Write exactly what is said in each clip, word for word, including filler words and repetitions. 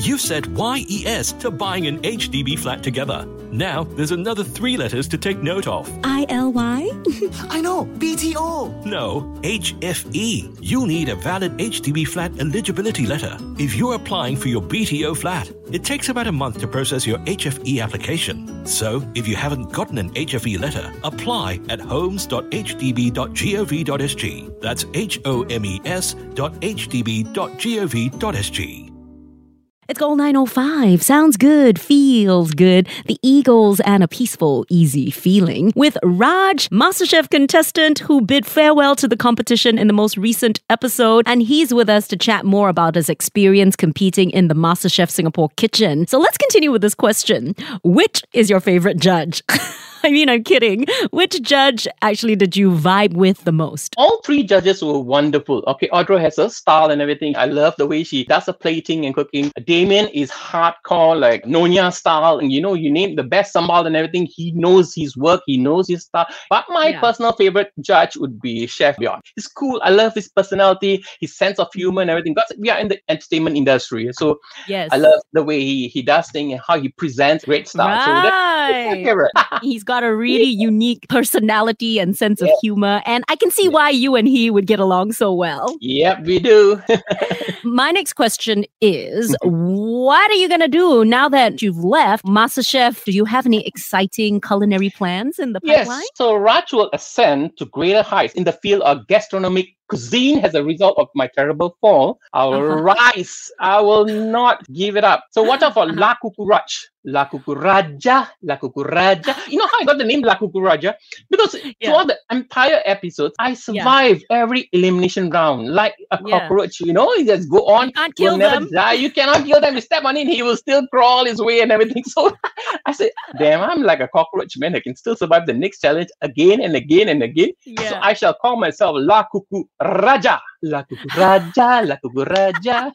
You've said Y E S to buying an H D B flat together. Now, there's another three letters to take note of. I L Y? I know, B T O. No, H F E. You'll need a valid H D B flat eligibility letter if you're applying for your B T O flat. It takes about a month to process your H F E application. So, if you haven't gotten an H F E letter, apply at homes dot h d b dot gov dot s g. That's H O M E S dot h d b dot gov dot s g. It's Gold nine oh five. Sounds good, feels good. The Eagles and a peaceful, easy feeling. With Raj, MasterChef contestant who bid farewell to the competition in the most recent episode. And he's with us to chat more about his experience competing in the MasterChef Singapore kitchen. So let's continue with this question. Which is your favorite judge? I mean, I'm kidding. Which judge actually did you vibe with the most? All three judges were wonderful. Okay, Audra has a style and everything. I love the way she does the plating and cooking. Damien is hardcore, like Nonya style. And you know, you name the best sambal and everything. He knows his work. He knows his style. But my Yeah. personal favorite judge would be Chef Bjorn. He's cool. I love his personality, his sense of humor and everything. Because we are in the entertainment industry. So Yes. I love the way he, he does things and how he presents great style. So that's my Right. favorite. He's got a really unique personality and sense of Yeah. humor. And I can see why you and he would get along so well. Yep, we do. My next question is, what are you going to do now that you've left MasterChef? Do you have any exciting culinary plans in the Yes, pipeline? so Raj will ascend to greater heights in the field of gastronomic cuisine as a result of my terrible fall. I will Uh-huh. rise. I will not give it up. So watch out for La Cucurach. La Cucuraja. La Cucuraja. You know how I got the name La Cucuraja? Because Yeah. throughout the entire episodes, I survived every elimination round like a Yeah. cockroach. You know, you just go on. You can't You'll kill never them. die. You cannot kill them. You step on it, he will still crawl his way and everything. So I said, damn, I'm like a cockroach, man. I can still survive the next challenge again and again and again. So Yeah. I shall call myself La Cucu Raja. La Cucu Raja, La Cucu Raja.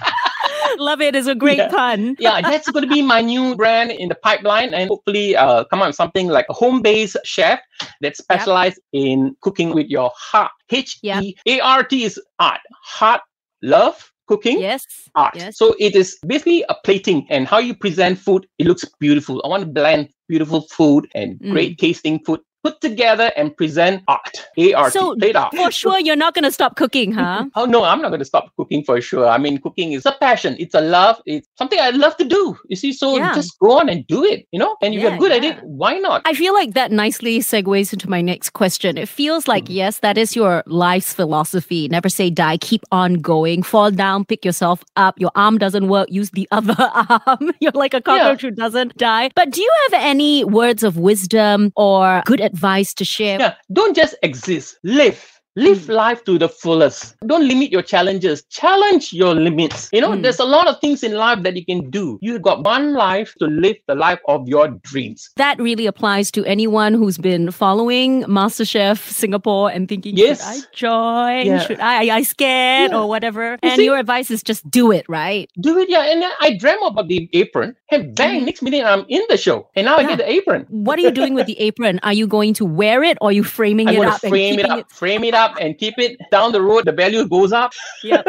Love it. It's a great Yeah. pun. Yeah, that's going to be my new brand in the pipeline, and hopefully uh, come out with something like a home-based chef that specializes in cooking with your heart. H E A R T is art. Heart, love, cooking. Yes. Art. Yes. So it is basically a plating and how you present food. It looks beautiful. I want to blend beautiful food and Mm. great tasting food put together and present art. A R T. So plate art. for sure, you're not going to stop cooking, huh? Oh no, I'm not going to stop cooking for sure. I mean, cooking is a passion. It's a love. It's something I love to do. You see, so Yeah. just go on and do it. You know, and if Yeah, you're good at yeah. it, why not? I feel like that nicely segues into my next question. It feels like, yes, that is your life's philosophy. Never say die, keep on going. Fall down, pick yourself up. Your arm doesn't work, use the other arm. You're like a cockroach who doesn't die. But do you have any words of wisdom or good advice to share? Yeah, don't just exist. Live. Live life to the fullest. Don't limit your challenges. Challenge your limits. You know, Mm. there's a lot of things in life that you can do. You've got one life to live the life of your dreams. That really applies to anyone who's been following MasterChef Singapore and thinking, Yes. should I join? Yeah. Should I? I scared Yeah. or whatever. You And see? your advice is just do it, right? Do it, yeah. And then I dream about the apron. And bang, Mhm. next minute I'm in the show. And now I Yeah. get the apron. What are you doing with the apron? Are you going to wear it or are you framing I'm it going up to frame and it keeping up, frame it up and keep it down the road. The value goes up. Yep.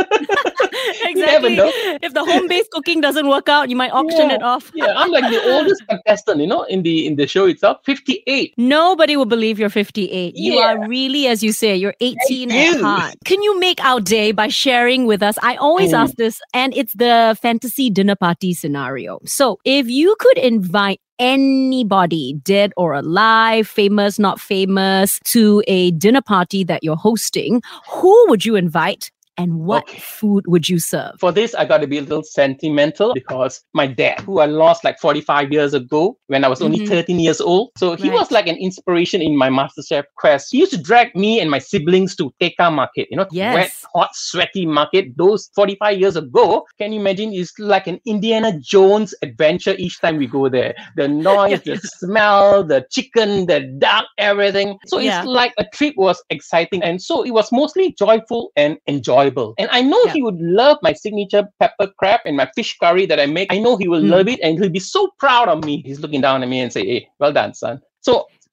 never Exactly. know. If the home-based cooking doesn't work out, you might auction Yeah. it off. Yeah, I'm like the oldest contestant, you know, in the in the show itself, fifty-eight. Nobody will believe you're fifty-eight. You Yeah. are really, as you say, you're eighteen Thank at you. heart. Can you make our day by sharing with us? I always Mm. ask this, and it's the fantasy dinner party scenario. So if you could invite anybody, dead or alive, famous, not famous, to a dinner party that you're hosting, who would you invite? And what Okay. food would you serve? For this, I got to be a little sentimental because my dad, who I lost like forty-five years ago when I was only Mhm. thirteen years old, so he Right. was like an inspiration in my MasterChef quest. He used to drag me and my siblings to Tekka Market, you know, Yes. wet, hot, sweaty market. Those forty-five years ago, can you imagine? It's like an Indiana Jones adventure each time we go there. The noise, the smell, the chicken, the duck, everything. So Yeah. it's like a trip was exciting. And so it was mostly joyful and enjoyable. And I know Yeah. he would love my signature pepper crab and my fish curry that I make. I know he will Mm. love it and he'll be so proud of me. He's looking down at me and say, hey, well done, son. So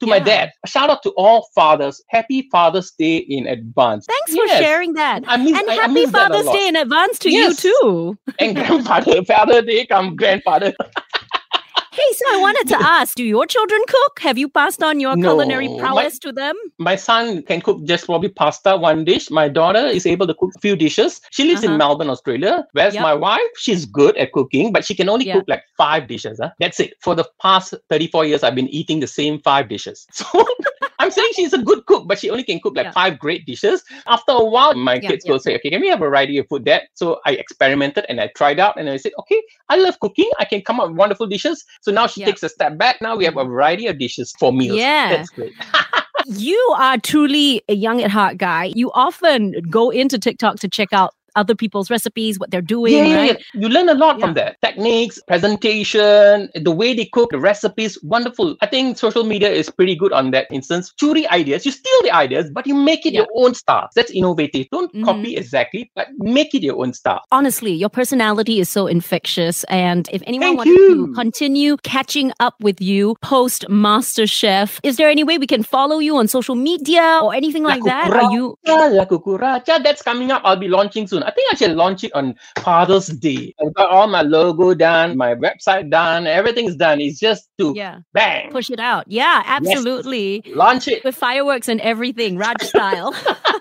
to my dad. Shout out to all fathers. Happy Father's Day in advance. Thanks Yes. for sharing that. I miss- and I- I happy miss that a Father's lot. Day in advance to Yes. you too. And grandfather, Father Day come grandfather. Hey, so I wanted to ask, do your children cook? Have you passed on your No, culinary my- prowess to them? My son can cook just probably pasta, one dish. My daughter is able to cook a few dishes. She lives Uh-huh. in Melbourne, Australia. Whereas Yep. my wife, she's good at cooking, but she can only Yeah. cook like five dishes. Huh? That's it. For the past thirty-four years, I've been eating the same five dishes. So I'm saying she's a good cook, but she only can cook like Yeah. five great dishes. After a while, my Yeah, kids yeah. will say, okay, can we have a variety of food, Dad? So I experimented and I tried out and I said, okay, I love cooking. I can come up with wonderful dishes. So now she Yeah. takes a step back. Now we have a variety of dishes for meals. Yeah. That's great. You are truly a young at heart guy. You often go into TikTok to check out other people's recipes, what they're doing, Yeah, yeah, right? yeah. You learn a lot Yeah. from that. Techniques, presentation, the way they cook, the recipes, wonderful. I think social media is pretty good on that instance. Churi ideas, you steal the ideas, but you make it Yeah. your own style. That's innovative. Don't Mhm. copy exactly, but make it your own style. Honestly, your personality is so infectious. And if anyone Thank wanted to you. continue catching up with you post MasterChef, is there any way we can follow you on social media or anything like that? Are you La Cucaracha, that's coming up. I'll be launching soon. I think I should launch it on Father's Day. I've got all my logo done, my website done, everything's done. It's just to yeah, bang, push it out? Yeah, absolutely. launch it. With fireworks and everything, Raj style.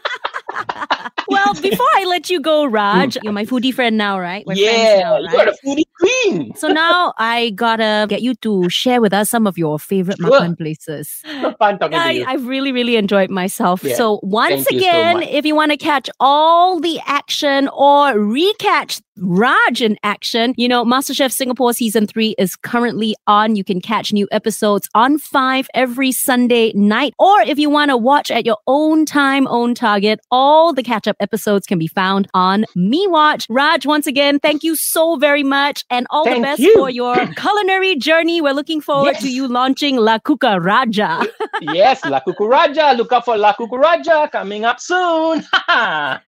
Well, before I let you go, Raj, you're my foodie friend now, right? We're friends Yeah, now, you right? got a foodie queen. So now I gotta get you to share with us some of your favorite Sure. makan places. Fun talking to I, you. I've really, really enjoyed myself. Yeah. So once Thank you so again, much. if you want to catch all the action or recatch Raj in action, you know, MasterChef Singapore Season three is currently on. You can catch new episodes on five every Sunday night. Or if you want to watch at your own time, own target, all the catch-up episodes can be found on MeWatch. Raj, once again, thank you so very much. And all Thank the best you. for your culinary journey. We're looking forward to Yes. you launching La Cucaracha. Yes, La Cucaracha. Look out for La Cucaracha coming up soon.